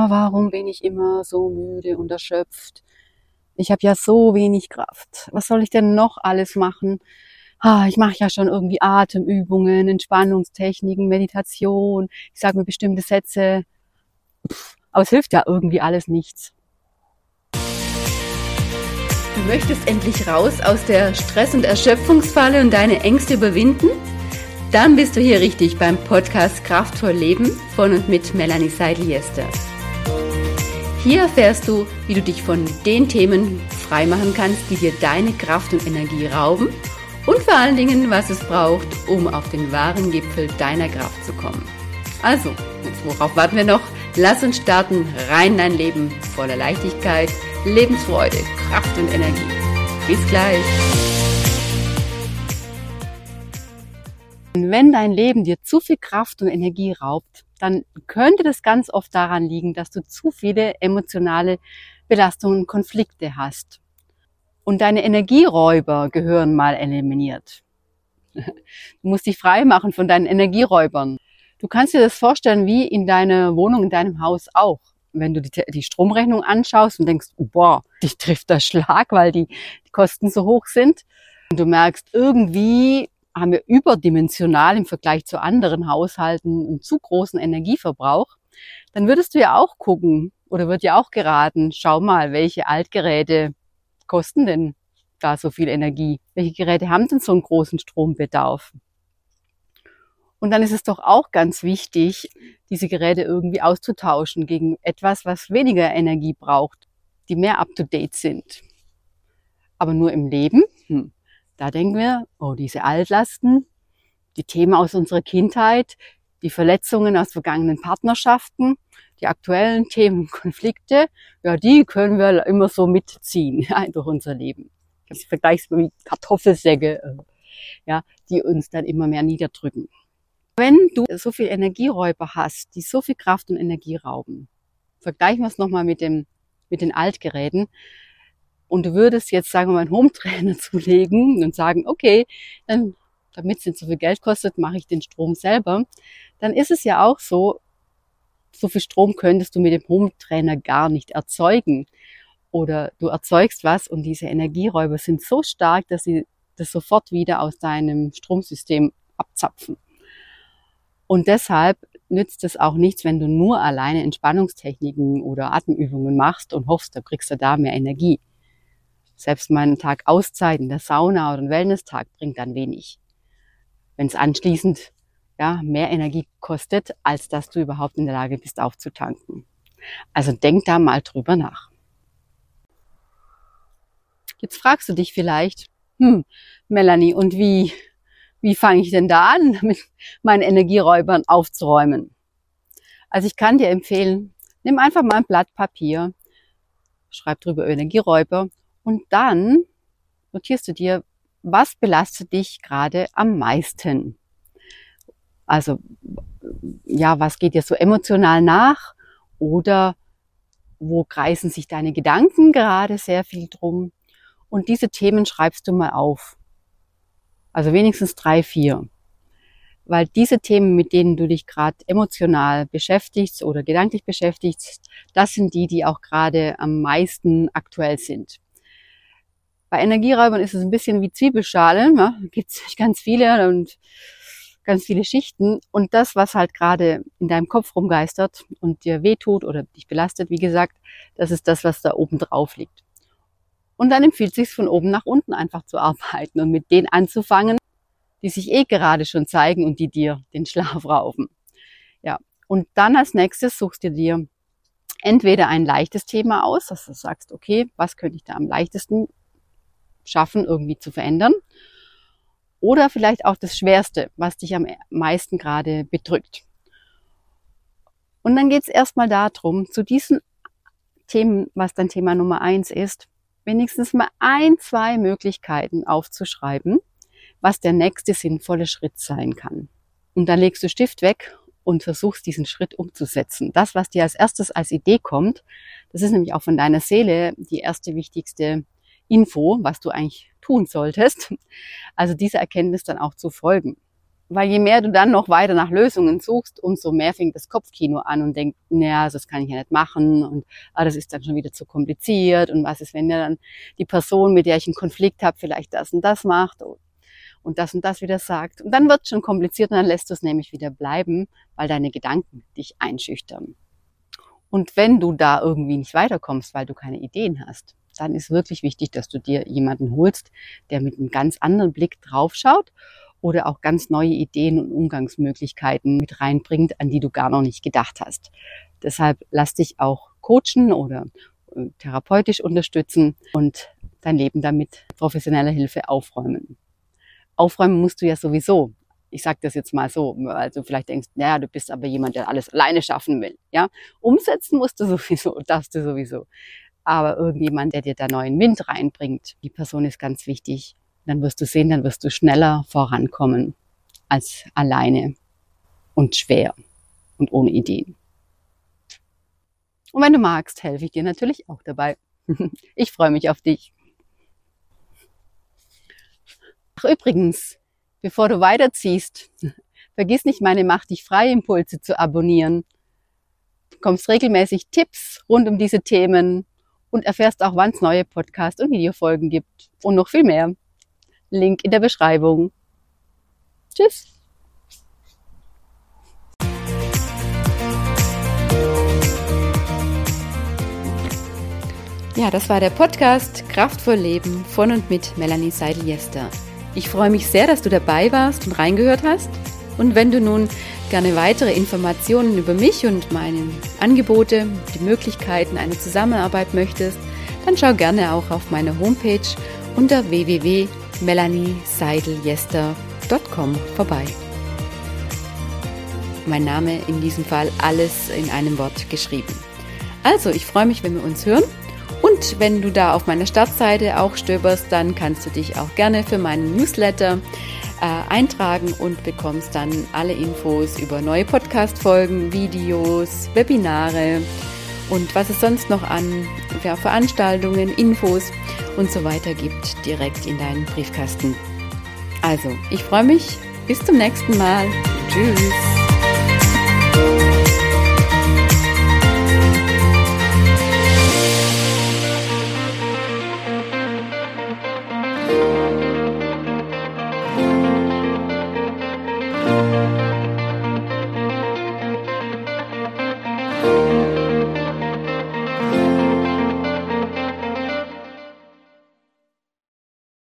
warum bin ich immer so müde und erschöpft? Ich habe ja so wenig Kraft. Was soll ich denn noch alles machen? Ich mache ja schon irgendwie Atemübungen, Entspannungstechniken, Meditation. Ich sage mir bestimmte Sätze. Aber es hilft ja irgendwie alles nichts. Du möchtest endlich raus aus der Stress- und Erschöpfungsfalle und deine Ängste überwinden? Dann bist du hier richtig beim Podcast Kraftvoll Leben von und mit Melanie Seidel-Jester. Hier erfährst du, wie du dich von den Themen freimachen kannst, die dir deine Kraft und Energie rauben und vor allen Dingen, was es braucht, um auf den wahren Gipfel deiner Kraft zu kommen. Also, worauf warten wir noch? Lass uns starten, rein in dein Leben voller Leichtigkeit, Lebensfreude, Kraft und Energie. Bis gleich. Wenn dein Leben dir zu viel Kraft und Energie raubt, dann könnte das ganz oft daran liegen, dass du zu viele emotionale Belastungen und Konflikte hast. Und deine Energieräuber gehören mal eliminiert. Du musst dich frei machen von deinen Energieräubern. Du kannst dir das vorstellen wie in deiner Wohnung, in deinem Haus auch. Wenn du die Stromrechnung anschaust und denkst, boah, dich trifft der Schlag, weil die Kosten so hoch sind. Und du merkst, irgendwie haben wir überdimensional im Vergleich zu anderen Haushalten einen zu großen Energieverbrauch. Dann würdest du ja auch gucken oder wird ja auch geraten, schau mal, welche Altgeräte kosten denn da so viel Energie? Welche Geräte haben denn so einen großen Strombedarf? Und dann ist es doch auch ganz wichtig, diese Geräte irgendwie auszutauschen gegen etwas, was weniger Energie braucht, die mehr up-to-date sind. Aber nur im Leben, da denken wir, diese Altlasten, die Themen aus unserer Kindheit, die Verletzungen aus vergangenen Partnerschaften, die aktuellen Themen, Konflikte, ja, die können wir immer so mitziehen durch unser Leben. Ich vergleiche es mit Kartoffelsäcke, die uns dann immer mehr niederdrücken. Wenn du so viel Energieräuber hast, die so viel Kraft und Energie rauben, vergleichen wir es nochmal mit den Altgeräten, und du würdest jetzt, sagen wir mal, einen Home-Trainer zulegen und sagen, okay, dann, damit es nicht so viel Geld kostet, mache ich den Strom selber, dann ist es ja auch so viel Strom könntest du mit dem Home-Trainer gar nicht erzeugen. Oder du erzeugst was und diese Energieräuber sind so stark, dass sie das sofort wieder aus deinem Stromsystem abzapfen. Und deshalb nützt es auch nichts, wenn du nur alleine Entspannungstechniken oder Atemübungen machst und hoffst, da kriegst du da mehr Energie. Selbst mal einen Tag Auszeit in der Sauna oder ein Wellness-Tag bringt dann wenig. Wenn es anschließend mehr Energie kostet, als dass du überhaupt in der Lage bist aufzutanken. Also denk da mal drüber nach. Jetzt fragst du dich vielleicht, Melanie, und wie fange ich denn da an, mit meinen Energieräubern aufzuräumen? Also ich kann dir empfehlen, nimm einfach mal ein Blatt Papier, schreib drüber Energieräuber und dann notierst du dir, was belastet dich gerade am meisten? Also, was geht dir so emotional nach? Oder wo kreisen sich deine Gedanken gerade sehr viel drum? Und diese Themen schreibst du mal auf. Also wenigstens 3, 4. Weil diese Themen, mit denen du dich gerade emotional beschäftigst oder gedanklich beschäftigst, das sind die auch gerade am meisten aktuell sind. Bei Energieräubern ist es ein bisschen wie Zwiebelschale. Da gibt es ganz viele und ganz viele Schichten. Und das, was halt gerade in deinem Kopf rumgeistert und dir wehtut oder dich belastet, wie gesagt, das ist das, was da oben drauf liegt. Und dann empfiehlt es sich von oben nach unten einfach zu arbeiten und mit denen anzufangen, die sich gerade schon zeigen und die dir den Schlaf rauben. Ja. Und dann als nächstes suchst du dir entweder ein leichtes Thema aus, dass du sagst, okay, was könnte ich da am leichtesten schaffen, irgendwie zu verändern? Oder vielleicht auch das Schwerste, was dich am meisten gerade bedrückt. Und dann geht es erstmal darum, zu diesen Themen, was dann Thema Nummer 1 ist, wenigstens mal 1, 2 Möglichkeiten aufzuschreiben, was der nächste sinnvolle Schritt sein kann. Und dann legst du Stift weg und versuchst, diesen Schritt umzusetzen. Das, was dir als erstes als Idee kommt, das ist nämlich auch von deiner Seele die erste wichtigste Info, was du eigentlich tun solltest. Also dieser Erkenntnis dann auch zu folgen. Weil je mehr du dann noch weiter nach Lösungen suchst, umso mehr fängt das Kopfkino an und denkt, naja, das kann ich ja nicht machen und das ist dann schon wieder zu kompliziert und was ist, wenn ja dann die Person, mit der ich einen Konflikt habe, vielleicht das und das macht und das wieder sagt. Und dann wird es schon kompliziert und dann lässt du es nämlich wieder bleiben, weil deine Gedanken dich einschüchtern. Und wenn du da irgendwie nicht weiterkommst, weil du keine Ideen hast, dann ist wirklich wichtig, dass du dir jemanden holst, der mit einem ganz anderen Blick draufschaut oder auch ganz neue Ideen und Umgangsmöglichkeiten mit reinbringt, an die du gar noch nicht gedacht hast. Deshalb lass dich auch coachen oder therapeutisch unterstützen und dein Leben damit professioneller Hilfe aufräumen. Aufräumen musst du ja sowieso. Ich sage das jetzt mal so, weil du vielleicht denkst, naja, du bist aber jemand, der alles alleine schaffen will. Ja, umsetzen musst du sowieso, darfst du sowieso. Aber irgendjemand, der dir da neuen Wind reinbringt, die Person ist ganz wichtig. Dann wirst du sehen, dann wirst du schneller vorankommen als alleine und schwer und ohne Ideen. Und wenn du magst, helfe ich dir natürlich auch dabei. Ich freue mich auf dich. Ach, übrigens, bevor du weiterziehst, vergiss nicht, meine Mach dich frei Impulse zu abonnieren. Du bekommst regelmäßig Tipps rund um diese Themen und erfährst auch, wann es neue Podcast- und Videofolgen gibt und noch viel mehr. Link in der Beschreibung. Tschüss. Ja, das war der Podcast Kraftvoll Leben von und mit Melanie Seidel-Jester. Ich freue mich sehr, dass du dabei warst und reingehört hast. Und wenn du nun gerne weitere Informationen über mich und meine Angebote, die Möglichkeiten einer Zusammenarbeit möchtest, dann schau gerne auch auf meiner Homepage unter www.melanieseideljester.com vorbei. Mein Name in diesem Fall alles in einem Wort geschrieben. Also, ich freue mich, wenn wir uns hören. Und wenn du da auf meiner Startseite auch stöberst, dann kannst du dich auch gerne für meinen Newsletter eintragen und bekommst dann alle Infos über neue Podcast-Folgen, Videos, Webinare und was es sonst noch an Veranstaltungen, Infos und so weiter gibt, direkt in deinen Briefkasten. Also, ich freue mich. Bis zum nächsten Mal. Tschüss.